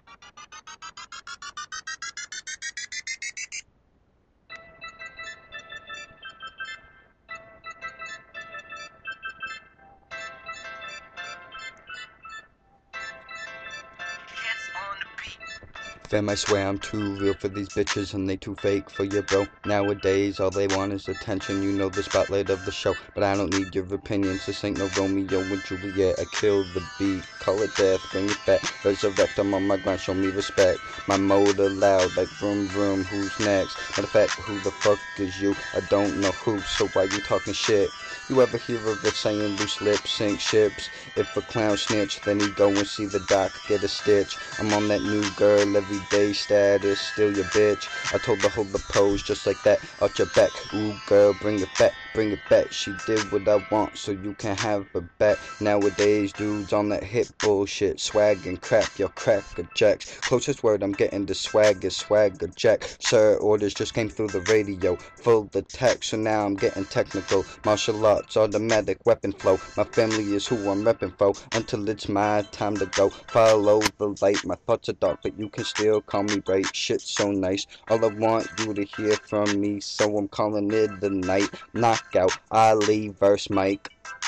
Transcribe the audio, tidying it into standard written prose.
Fam, I swear I'm too real for these bitches and they too fake for your bro. Nowadays, all they want is attention, you know, the spotlight of the show. But I don't need your opinions, this ain't no Romeo and Juliet. I kill the beat, call it death, bring it back. Resurrect, I'm on my grind, show me respect. My motor loud, like vroom vroom, who's next? Matter of fact, who the fuck is you? I don't know who, so why you talking shit? You ever hear of it saying loose lips sink ships? If a clown snitch, then he go and see the doc, get a stitch. I'm on that new girl everyday status, still your bitch. I told her hold the pose just like that, out your back. Ooh girl, bring it back, bring it back. She did what I want, so you can have her back. Nowadays, dudes on that hip bullshit, swag and crap, your cracker jacks. Closest word I'm getting to swag is swagger jack. Sir, orders just came through the radio, full attack, so now I'm getting technical. Martial arts, automatic weapon flow. My family is who I'm repping for, until it's my time to go. Follow the light, my thoughts are dark, but you can still call me bright. Shit's so nice, all I want you to hear from me, so I'm calling it the night. Knockout, Ali versus Mike.